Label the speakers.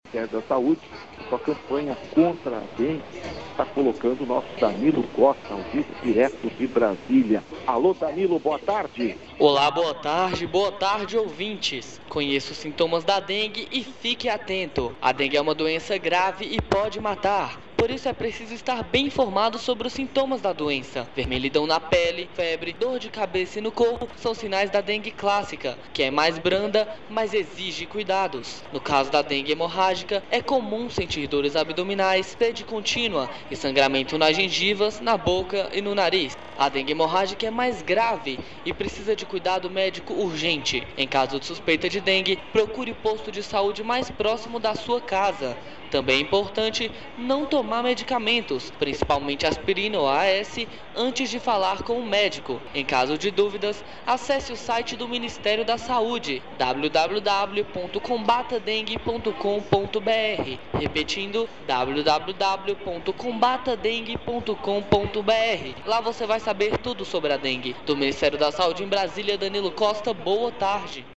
Speaker 1: Ministério da Saúde, sua campanha contra a dengue, está colocando o nosso Danilo Costa ao vivo, direto de Brasília. Alô, Danilo, boa tarde.
Speaker 2: Olá, boa tarde, ouvintes. Conheça os sintomas da dengue e fique atento. A dengue é uma doença grave e pode matar. Por isso é preciso estar bem informado sobre os sintomas da doença. Vermelhidão na pele, febre, dor de cabeça e no corpo são sinais da dengue clássica, que é mais branda, mas exige cuidados. No caso da dengue hemorrágica, é comum sentir dores abdominais, sede contínua e sangramento nas gengivas, na boca e no nariz. A dengue hemorrágica é mais grave e precisa de cuidado médico urgente. Em caso de suspeita de dengue, procure o posto de saúde mais próximo da sua casa. Também é importante não tomar medicamentos, principalmente aspirina ou AS, antes de falar com o médico. Em caso de dúvidas, acesse o site do Ministério da Saúde, www.combatadengue.com.br. Repetindo, www.combatadengue.com.br. Lá você vai saber tudo sobre a dengue. Do Ministério da Saúde em Brasília, Danilo Costa, boa tarde.